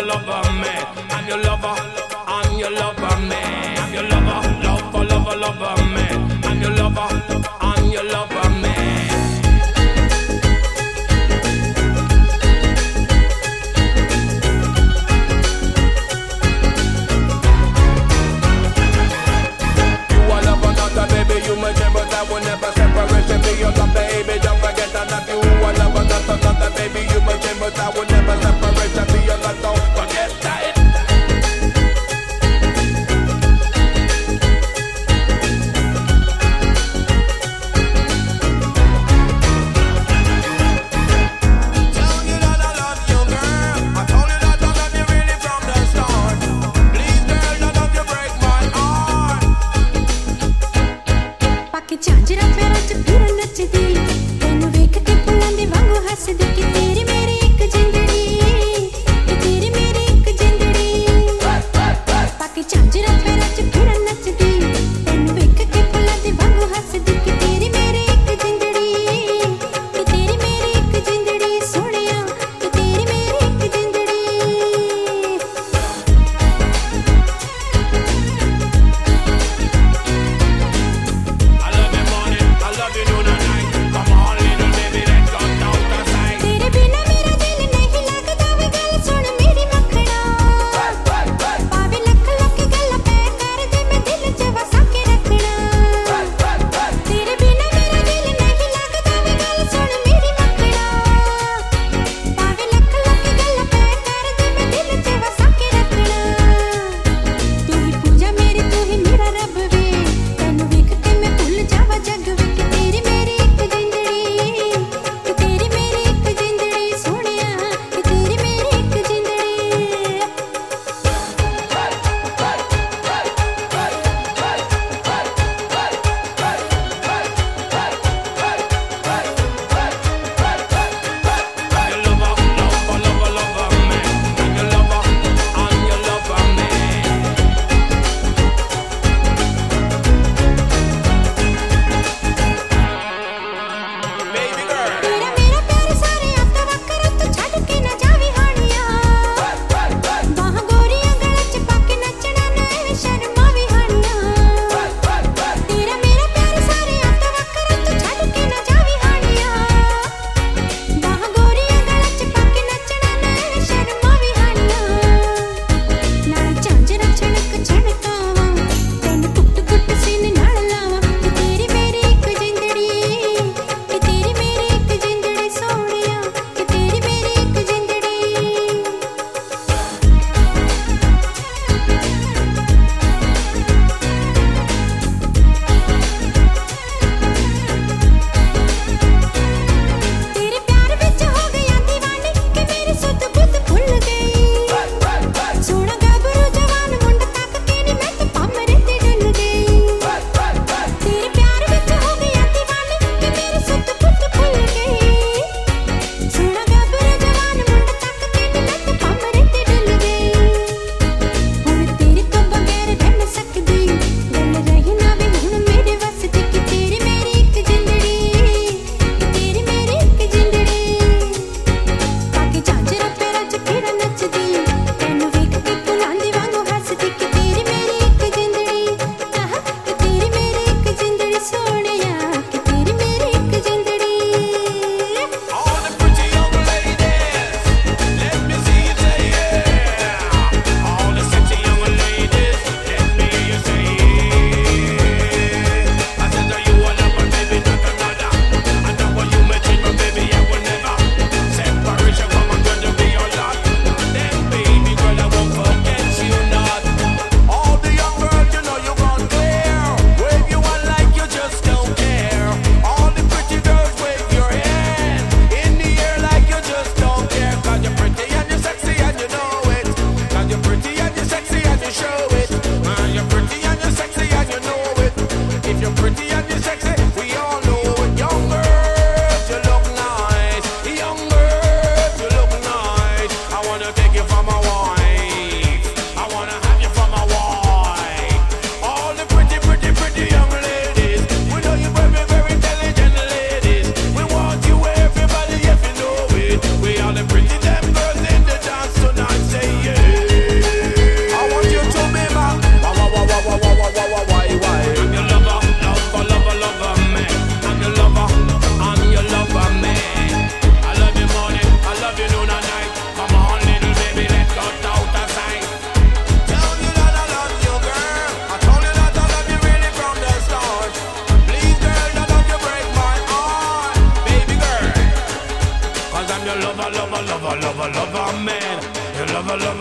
lover, man. I'm your lover, I'm your lover, man. I'm your lover, lover, man. I'm your lover, I'm your lover, man. You are lover, not a baby, you my gem, but I will never separate you. Be your love, baby, don't forget I love you. You are lover, not a baby, you my gem, but I will never separate you. Be your love, don't forget that.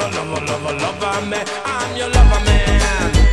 lover, lover, lover, lover man. I'm your lover man.